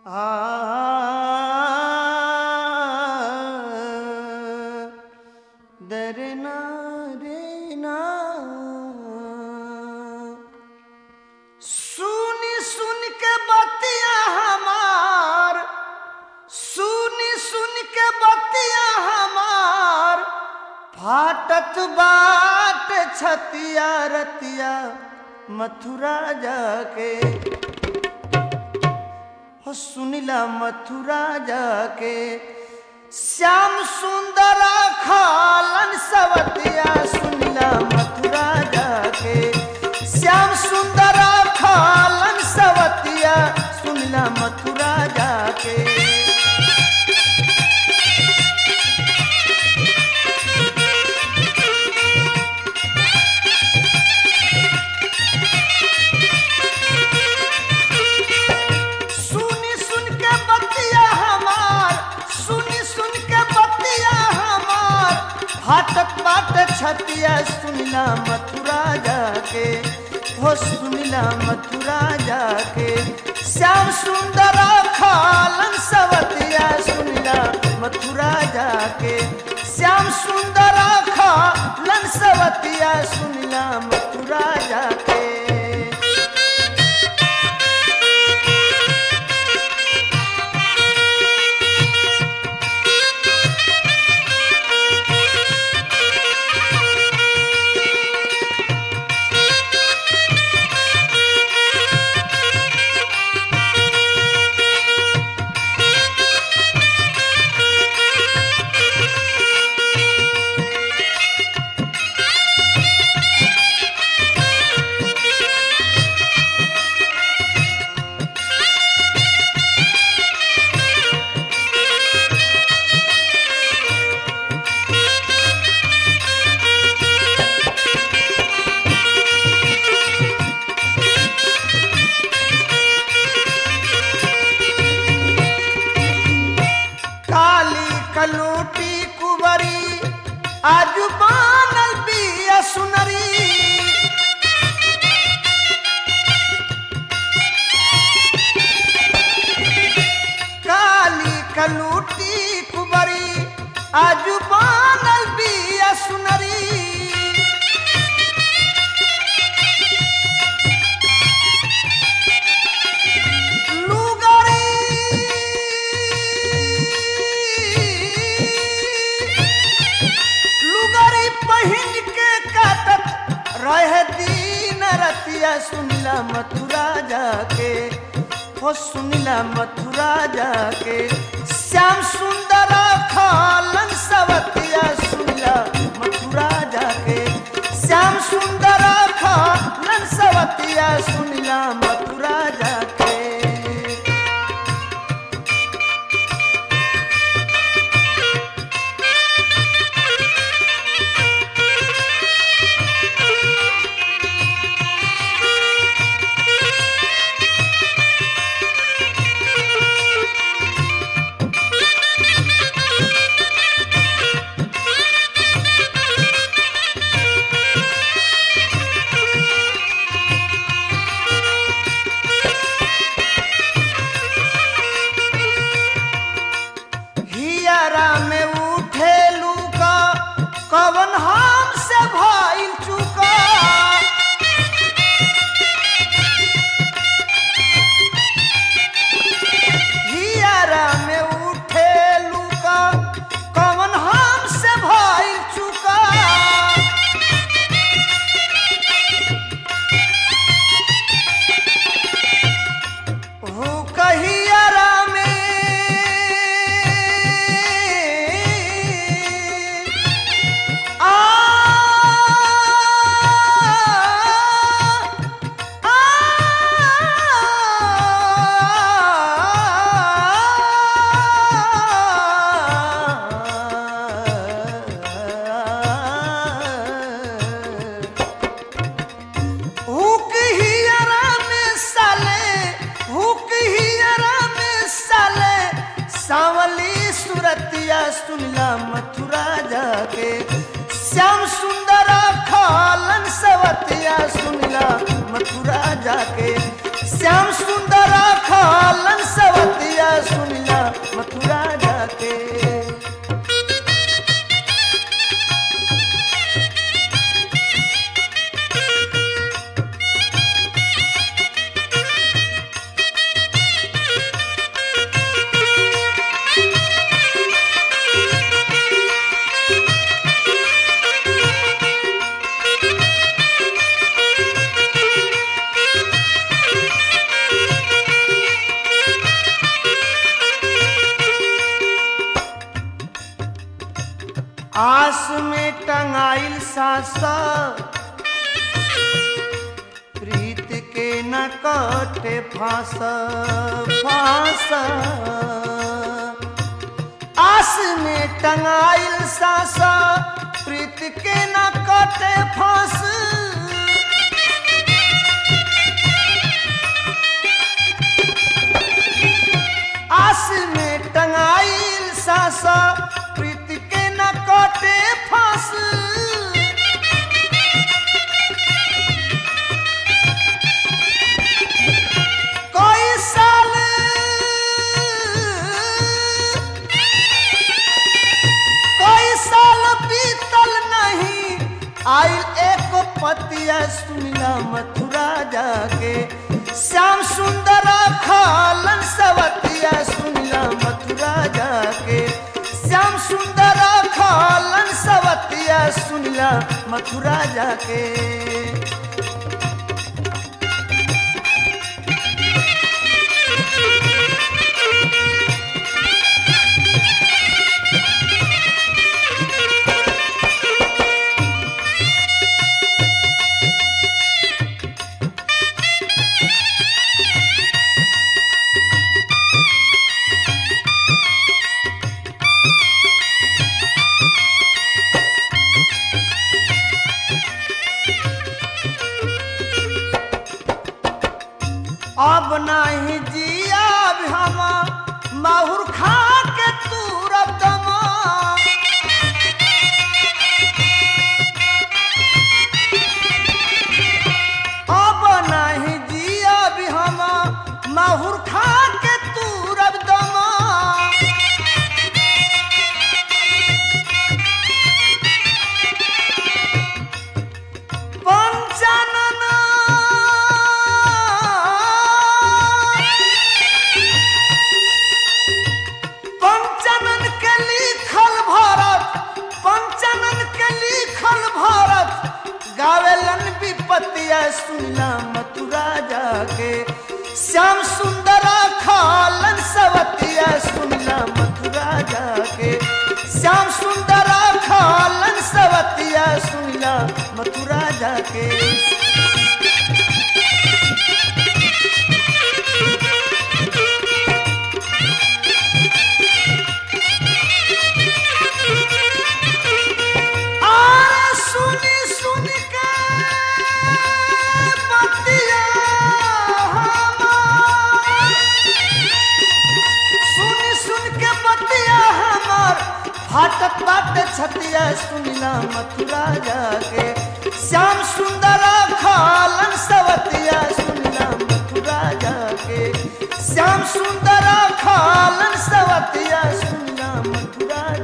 आ दरना रेना सुनी सुन के बतिया हमार, सुनी सुन के बतिया हमार, फाटत बाट छतिया रतिया मथुरा जाके हो सुनिला मथुरा जाके श्याम सुंदर खालन सवतिया सुनिला मथुरा जाके श्याम सुंदर खालन सवतिया सुनिला मथुरा जाके फाटक बाट छतिया सुनिला मथुरा जाके हो सुनिला मथुरा जाके श्याम सुंदर खालन सवतिया सुनिला मथुरा जाके श्याम सुंदर खालन सवतिया सुनिला मथुरा जाके कलूटी कुबरी आज बानल बिया सुनरी काली कलूटी कुबरी आज बानल बिया सुनरी रहे दीन रतिया सुनिला मथुरा जाके हो सुनिला मथुरा जाके श्याम सुंदर खालन सवतिया सुनिला मथुरा जाके श्याम सुंदर खालन सवतिया सुनिला मथुरा जाके में उठेलू का कवन हम से भाई चुका हियारा में उठेलू का कवन हम से भाई चुका हो कहियारा में सांवली सुरतिया सुनिला मथुरा जाके श्याम सुंदर खालन सवतिया सुनिला मथुरा जाके श्याम सुंदर खालन सवतिया आस में टंगाइल सासा प्रीत के न कटे फांस फांस आस में टंगाइल सासा प्रीत के न कटे फांस आस में टंगाइल सासा प्रीत के न कटे फांस कोई साल बीतल नहीं आइल एक पतिया सुनिला मथुरा जाके श्याम सुंदर खालन सवतिया सुनिला मथुरा जाके श्याम सुंदर खालन सवतिया सुनिला मथुरा जाके अब नहीं जिया हम माहुर खा के तूरब दमा अब नहीं जिया हम माहुर खा के तूरब दमा पंचानन गावेलन विपतिया सुनिला मथुरा जाके श्याम सुंदर खालन सवतिया सुनिला मथुरा जाके श्याम सुंदर खालन सवतिया सुनिला मथुरा जाके फाटक बाट छतिया सुनिला मथुरा जाके श्याम सुंदर खालन सवतिया सुनिला मथुरा जाके श्याम सुंदर खालन सवतिया सुनिला मथुरा